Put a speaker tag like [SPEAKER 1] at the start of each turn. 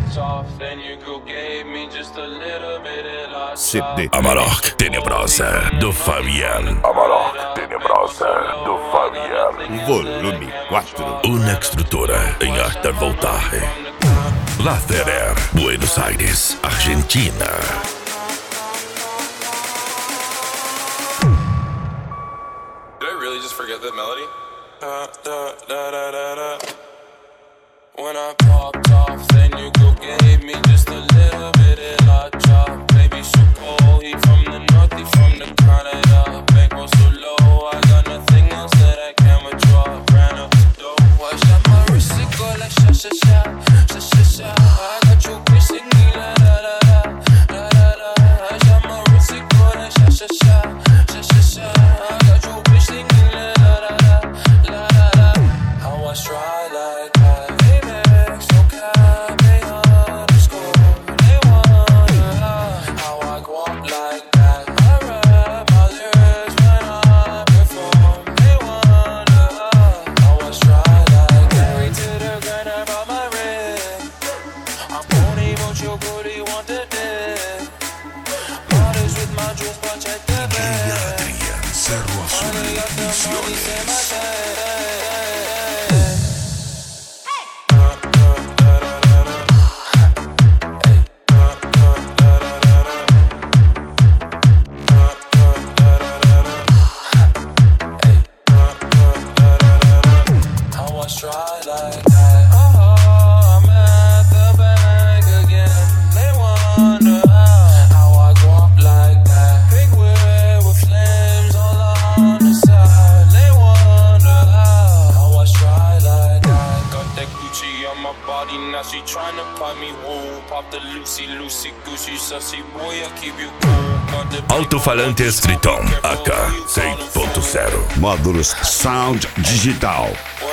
[SPEAKER 1] CD Amarok Tenebrosa do Fabian.
[SPEAKER 2] Amarok Tenebrosa do Fabian.
[SPEAKER 1] Volume 4.
[SPEAKER 2] Una estrutura em arte voltaje. La Ferrer, Buenos Aires, Argentina.
[SPEAKER 3] Did I really just forget that melody? When I popped off, then you go gave me just a little bit of la chop. Baby, so cold, he from the north, he from the Canada. Bankroll so low, I got nothing else that I can withdraw. Ran up the dough, I shot my wrist, it go like sha sha sha, sha sha sha. I got you bitch singing la la la la, la la la. I shot my wrist, it go like sha sha sha, sha sha sha. I got you bitch singing la la la la, la la la. How I try like that.
[SPEAKER 2] Alto-falantes Triton AK 6.0.
[SPEAKER 1] Módulos Sound Digital.